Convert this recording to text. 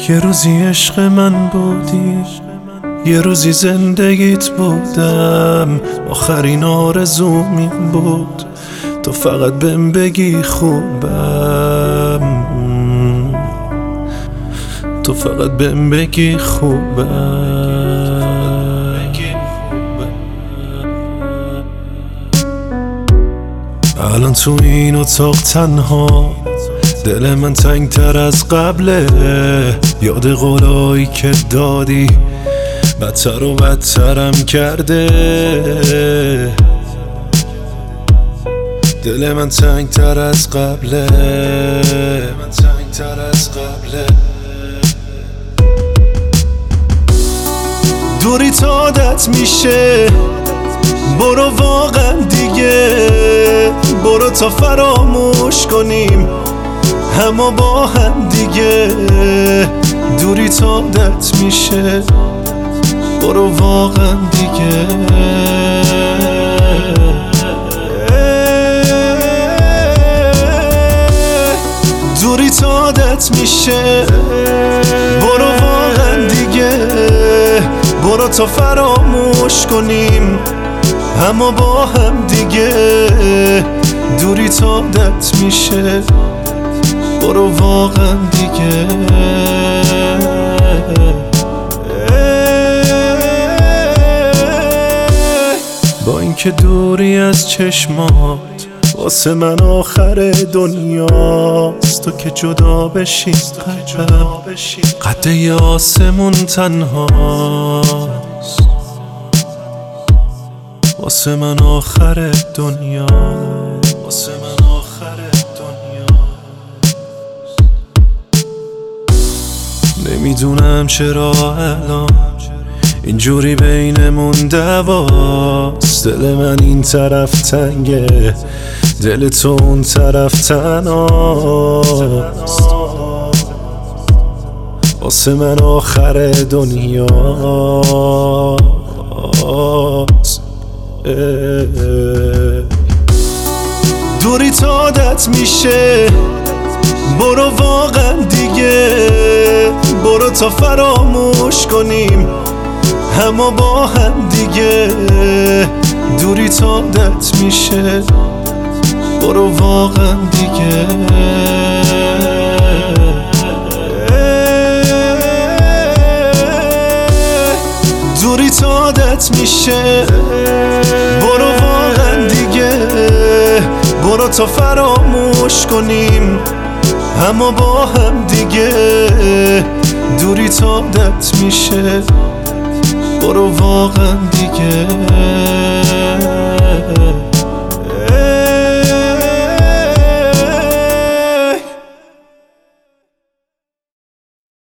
یه روزی عشق من بودی، یه روزی زندگیت بودم، آخرین آرزوم این بود تو فقط بهم بگی خوبم، تو فقط بهم بگی خوبم. الان تو این اتاق تنها، دل من تنگتر از قبله، یاد قولایی که دادی بدتر و بدترم کرده. دل من تنگتر از قبله، دوری تا عادت میشه، برو واقعا دیگه، برو تا فراموش کنیم همه با هم دیگه. دوری تا عادت میشه، برو واقعا دیگه. دوری تا عادت میشه، برو واقعا دیگه، برو تا فراموش کنیم همه با هم دیگه. دوری تا عادت میشه، برو واقعا دیگه. با اینکه دوری از چشمات واسه من آخر دنیاست، تو که جدا بشی قلبم قد آسمون تنهاست، واسه من آخر دنیا، واسه من آخر دنیا. نمیدونم چرا الان اینجوری بینمون دعواست، دل من این طرف تنگه، دل تو اون طرف تنهاست، واسه من آخر دنیاست. دوری تا عادت میشه، برو واقعا دیگه، برو تا فراموش کنیم همه با هم دیگه. دوری تا عادت میشه، برو واقعا دیگه. دوری تا عادت میشه، برو واقعا دیگه، برو تا فراموش کنیم همه با هم دیگه. دوری تا عادت میشه، برو واقعا دیگه.